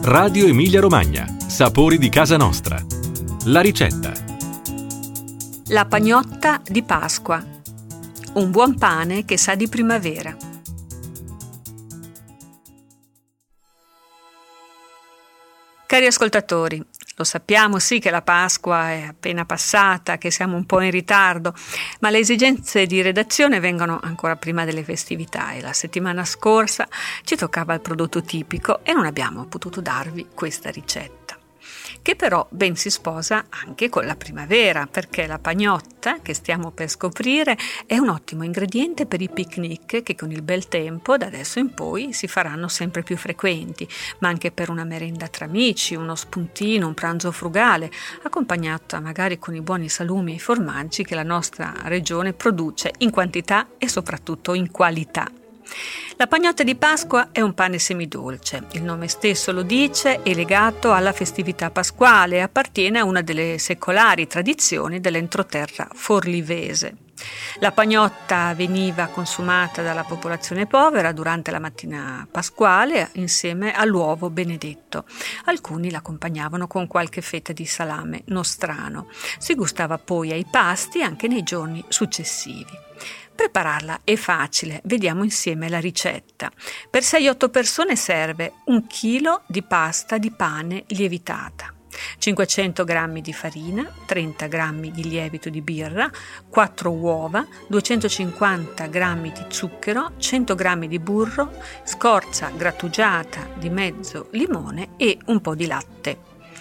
Radio Emilia Romagna. Sapori di casa nostra. La ricetta. La pagnotta di Pasqua. Un buon pane che sa di primavera. Cari ascoltatori, lo sappiamo sì che la Pasqua è appena passata, che siamo un po' in ritardo, ma le esigenze di redazione vengono ancora prima delle festività e la settimana scorsa ci toccava il prodotto tipico e non abbiamo potuto darvi questa ricetta, che però ben si sposa anche con la primavera, perché la pagnotta che stiamo per scoprire è un ottimo ingrediente per i picnic che con il bel tempo da adesso in poi si faranno sempre più frequenti, ma anche per una merenda tra amici, uno spuntino, un pranzo frugale, accompagnata magari con i buoni salumi e i formaggi che la nostra regione produce in quantità e soprattutto in qualità. La pagnotta di Pasqua è un pane semidolce, il nome stesso lo dice, è legato alla festività pasquale e appartiene a una delle secolari tradizioni dell'entroterra forlivese. La pagnotta veniva consumata dalla popolazione povera durante la mattina pasquale insieme all'uovo benedetto. Alcuni l'accompagnavano con qualche fetta di salame nostrano. Si gustava poi ai pasti anche nei giorni successivi. Prepararla è facile, vediamo insieme la ricetta. Per 6-8 persone serve 1 chilo di pasta di pane lievitata, 500 g di farina, 30 g di lievito di birra, 4 uova, 250 g di zucchero, 100 g di burro, scorza grattugiata di mezzo limone e un po' di latte.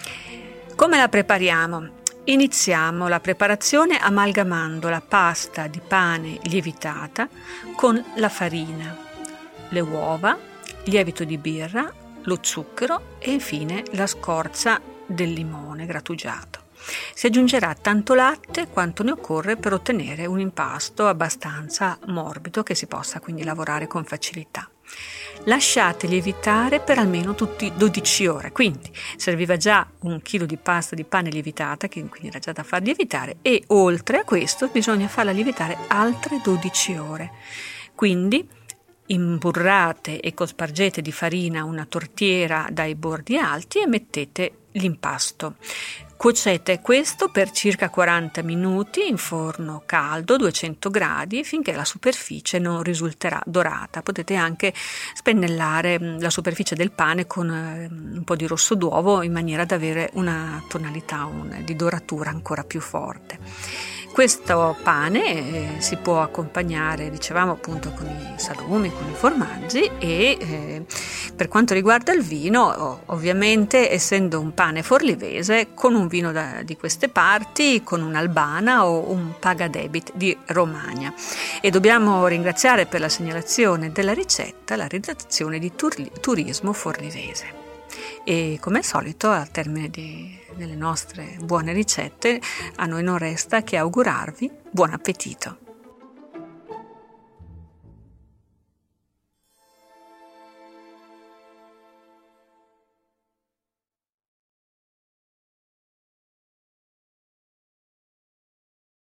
Come la prepariamo? Iniziamo la preparazione amalgamando la pasta di pane lievitata con la farina, le uova, il lievito di birra, lo zucchero e infine la scorza del limone grattugiato. Si aggiungerà tanto latte quanto ne occorre per ottenere un impasto abbastanza morbido che si possa quindi lavorare con facilità. Lasciate lievitare per almeno tutti 12 ore, quindi serviva già 1 chilo di pasta di pane lievitata, che quindi era già da far lievitare, e oltre a questo bisogna farla lievitare altre 12 ore. Quindi imburrate e cospargete di farina una tortiera dai bordi alti e mettete l'impasto. Cuocete questo per circa 40 minuti in forno caldo 200 gradi finché la superficie non risulterà dorata. Potete anche spennellare la superficie del pane con un po' di rosso d'uovo in maniera da avere una tonalità di doratura ancora più forte. Questo pane si può accompagnare, dicevamo appunto, con i salumi, con i formaggi e per quanto riguarda il vino, ovviamente essendo un pane forlivese, con un vino di queste parti, con un'albana o un pagadebit di Romagna. E dobbiamo ringraziare per la segnalazione della ricetta la redazione di Turismo Forlivese. E come al solito, al termine delle nostre buone ricette, a noi non resta che augurarvi buon appetito.